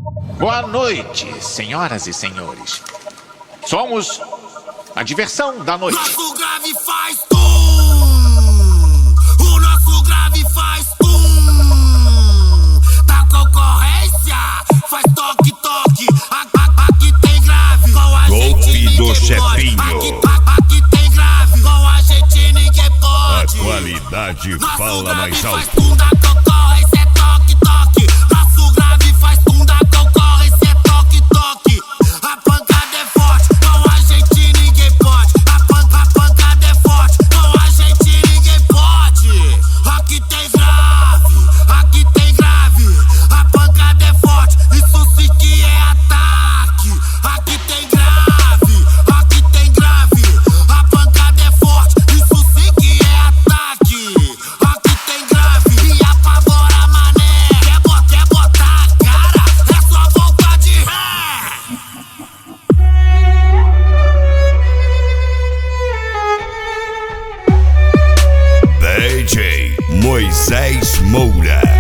Boa noite, senhoras e senhores. Somos a diversão da noite. Nosso grave faz tum. O nosso grave faz tum. Da concorrência faz toque, toque. Aqui tem grave. Com a gente do ninguém chefinho. pode. Aqui tem grave. Com a gente ninguém pode. A qualidade Nosso fala grave mais faz alto. tum. Da concorrência é toque, toque. Nosso grave faz tum. Da concorrência é toque, toque. A pancada é forte. Com a gente ninguém pode. A pancada é forte. Com a gente ninguém pode. Aqui tem grave. Aqui tem grave. A pancada é forte. Isso sim que é ataque. Aqui tem grave. Aqui tem grave. A pancada é forte. Isso sim que é ataque. Aqui tem grave. E apavora mané. Quer botar a cara? É só voltar de ré. DJ Moisés Moura.